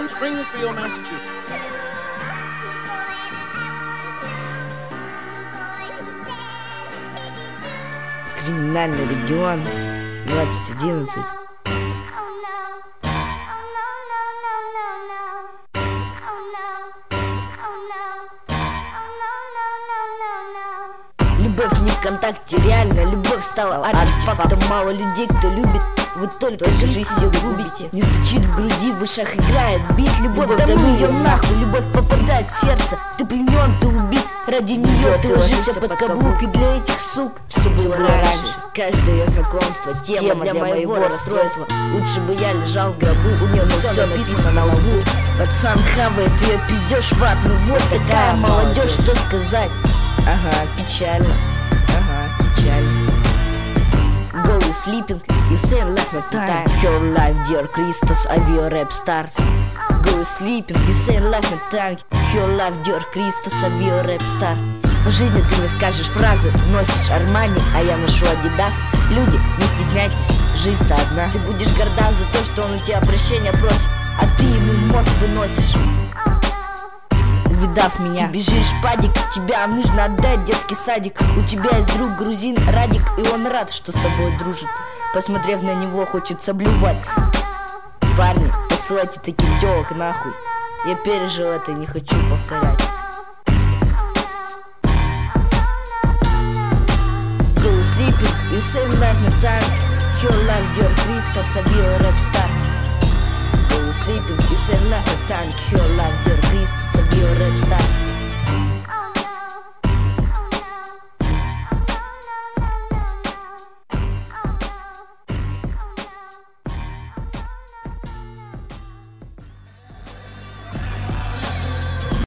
in Springfield, Massachusetts. Криминальный регион 2011. Любовь не ВКонтакте, реально, любовь стала артефактом. Мало людей, кто любит, вы только жизнь ее губите. Не стучит в груди, в ушах играет бит. Любовь, да ну ее нахуй, любовь попадает в сердце. Ты пленен, ты убит, ради нее ты ложишься под каблук. И для этих сук все было раньше. Каждое ее знакомство тема для моего расстройства. Лучше бы я лежал в гробу, у нее все написано на лбу. Пацан хавает ее пиздеж в ад. Ну вот такая молодежь, что сказать. Ага, печально. Ага, печально. Go you sleeping, you say left my time. Your life, dear Christos, of your rap stars. Go you sleeping, you say left my time. Your life, dear Christos, of your rap star. В жизни ты не скажешь фразы, носишь Армани, а я ношу Адидас. Люди, не стесняйтесь, жизнь-то одна. Ты будешь горда за то, что он у тебя прощения просит, а ты ему мозг выносишь. Увидав меня, ты бежишь в падик, тебя нужно отдать детский садик. У тебя есть друг грузин Радик, и он рад, что с тобой дружит. Посмотрев на него, хочется блювать. Парни, посылайте таких тёлок нахуй. Я пережил это и не хочу повторять. Go sleeping, you say life no time. Your life, dear Christos, of your rap star. Sleeping, you say life no time. Your life, dear Christos, of your rap stars.